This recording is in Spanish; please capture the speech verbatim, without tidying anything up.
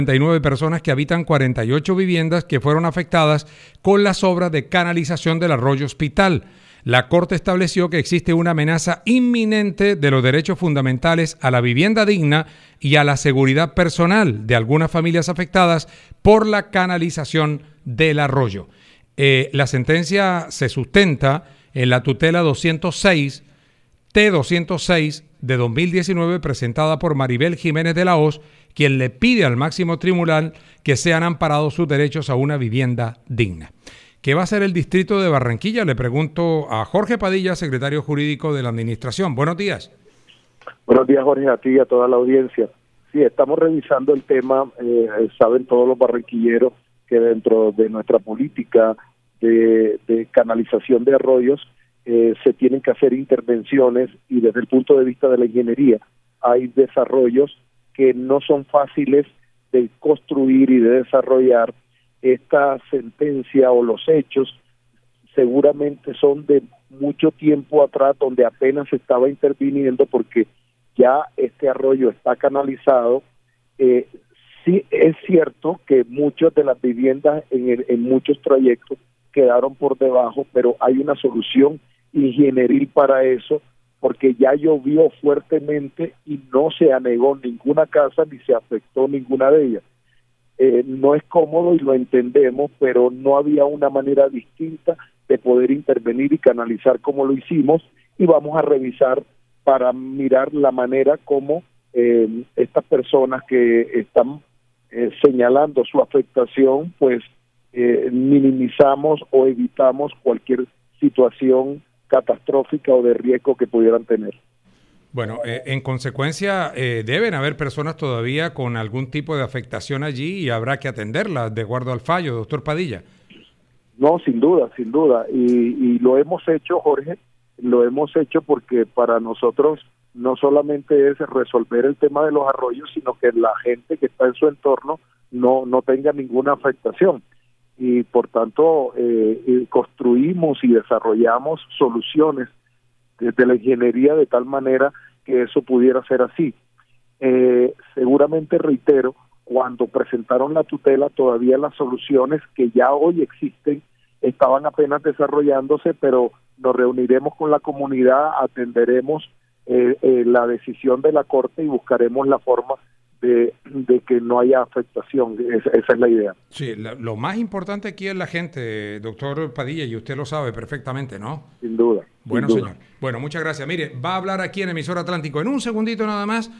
cuarenta y nueve personas que habitan cuarenta y ocho viviendas que fueron afectadas con las obras de canalización del arroyo Hospital. La Corte estableció que existe una amenaza inminente de los derechos fundamentales a la vivienda digna y a la seguridad personal de algunas familias afectadas por la canalización del arroyo. Eh, la sentencia se sustenta en la tutela doscientos seis, T doscientos seis de dos mil diecinueve, presentada por Maribel Jiménez de la Hoz, quien le pide al máximo tribunal que sean amparados sus derechos a una vivienda digna. ¿Qué va a hacer el distrito de Barranquilla? Le pregunto a Jorge Padilla, secretario jurídico de la administración. Buenos días. Buenos días, Jorge, a ti y a toda la audiencia. Sí, estamos revisando el tema. Eh, saben todos los barranquilleros que dentro de nuestra política de, de canalización de arroyos eh, se tienen que hacer intervenciones, y desde el punto de vista de la ingeniería hay desarrollos que no son fáciles de construir y de desarrollar. Esta sentencia o los hechos seguramente son de mucho tiempo atrás, donde apenas se estaba interviniendo porque ya este arroyo está canalizado. Eh, sí es cierto que muchas de las viviendas en, el, en muchos trayectos quedaron por debajo, pero hay una solución ingenieril para eso, porque ya llovió fuertemente y no se anegó ninguna casa ni se afectó ninguna de ellas. Eh, no es cómodo y lo entendemos, pero no había una manera distinta de poder intervenir y canalizar como lo hicimos, y vamos a revisar para mirar la manera como eh, estas personas que están eh, señalando su afectación, pues eh, minimizamos o evitamos cualquier situación catastrófica o de riesgo que pudieran tener. Bueno, eh, en consecuencia, eh, deben haber personas todavía con algún tipo de afectación allí y habrá que atenderlas de acuerdo al fallo, doctor Padilla. No, sin duda, sin duda. Y, y lo hemos hecho, Jorge, lo hemos hecho porque para nosotros no solamente es resolver el tema de los arroyos, sino que la gente que está en su entorno no, no tenga ninguna afectación. Y por tanto eh, construimos y desarrollamos soluciones desde la ingeniería de tal manera que eso pudiera ser así. Eh, seguramente, reitero, cuando presentaron la tutela todavía las soluciones que ya hoy existen estaban apenas desarrollándose, pero nos reuniremos con la comunidad, atenderemos eh, eh, la decisión de la Corte y buscaremos la forma De, de que no haya afectación. Esa, esa es la idea. Sí, la, lo más importante aquí es la gente, doctor Padilla, y usted lo sabe perfectamente, ¿no? Sin duda. Bueno, sin duda. señor. Bueno, muchas gracias. Mire, va a hablar aquí en Emisora Atlántico en un segundito nada más